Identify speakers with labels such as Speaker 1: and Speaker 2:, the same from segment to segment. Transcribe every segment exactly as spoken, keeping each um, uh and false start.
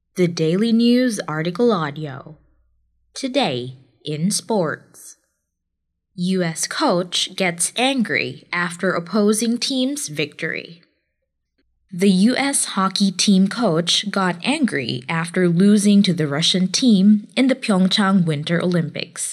Speaker 1: The Daily News Article Audio. Today in sports. U S coach gets angry after opposing team's victory. The U S hockey team coach got angry after losing to the Russian team in the Pyeongchang Winter Olympics.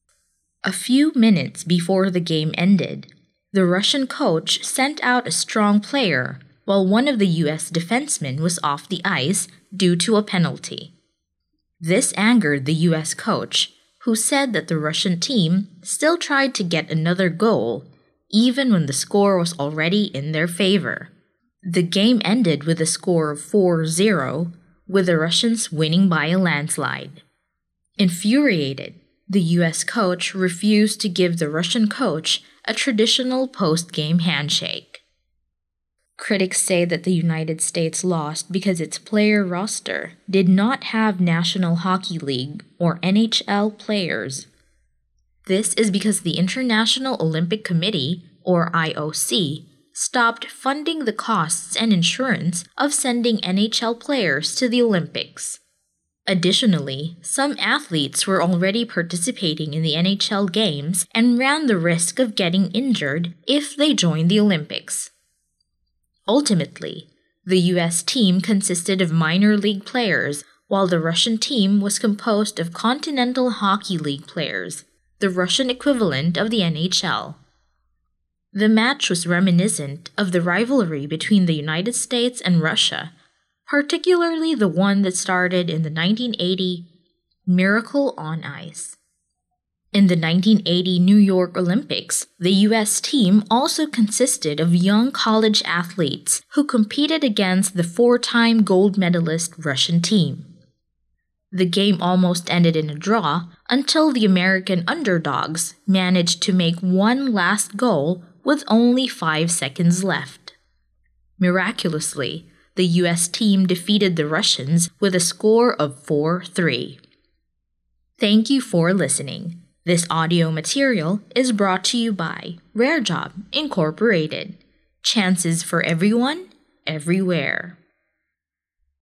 Speaker 1: A few minutes before the game ended, the Russian coach sent out a strong player while one of the U S defensemen was off the ice due to a penalty. This angered the U S coach, who said that the Russian team still tried to get another goal, even when the score was already in their favor. The game ended with a score of four zero, with the Russians winning by a landslide. Infuriated, the U S coach refused to give the Russian coach a traditional post-game handshake. Critics say that the United States lost because its player roster did not have National Hockey League or N H L players. This is because the International Olympic Committee, or I O C, stopped funding the costs and insurance of sending N H L players to the Olympics. Additionally, some athletes were already participating in the N H L games and ran the risk of getting injured if they joined the Olympics. Ultimately, the U S team consisted of minor league players, while the Russian team was composed of Continental Hockey League players, the Russian equivalent of the N H L. The match was reminiscent of the rivalry between the United States and Russia, particularly the one that started in the nineteen eighty Miracle on Ice. In the nineteen eighty New York Olympics, the U S team also consisted of young college athletes who competed against the four-time gold medalist Russian team. The game almost ended in a draw until the American underdogs managed to make one last goal with only five seconds left. Miraculously, the U S team defeated the Russians with a score of four three. Thank you for listening. This audio material is brought to you by Rare Job Incorporated. Chances for everyone, everywhere.